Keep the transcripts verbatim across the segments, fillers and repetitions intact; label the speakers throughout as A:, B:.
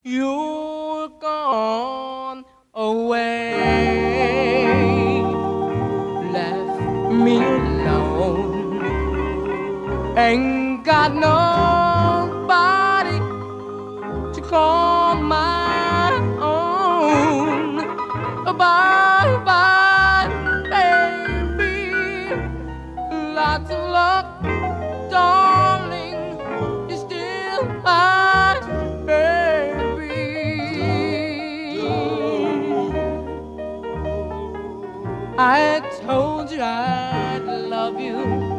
A: You're gone away, left me alone. Ain't got nobody to call my own. Bye bye, baby. Lots of luck, darling. You're still my baby. I told you I'd love you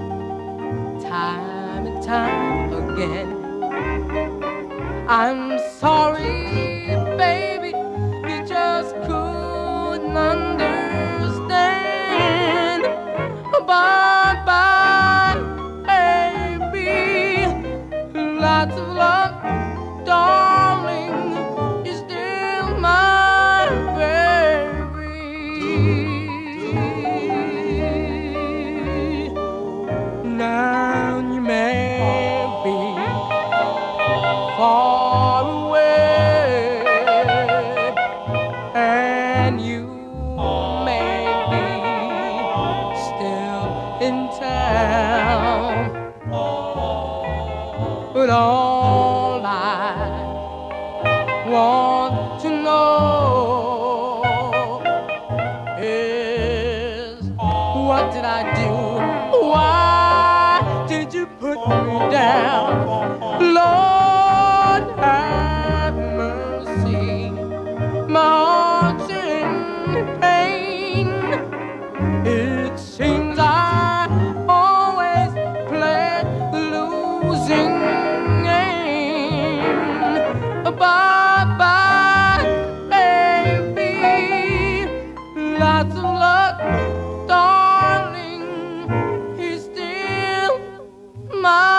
A: time and time again. I'm sorry, baby, you just couldn't understand. Bye bye, baby. Lots of love, darling. You're still my baby. Now you may be far away, and you may be still in town, but all I want to know is, what did I do? Why did you put me down? Lord, have mercy. My heart's in pain. It seems I always play the losing game. Bye bye, baby. Lots of luck, darling. He's still my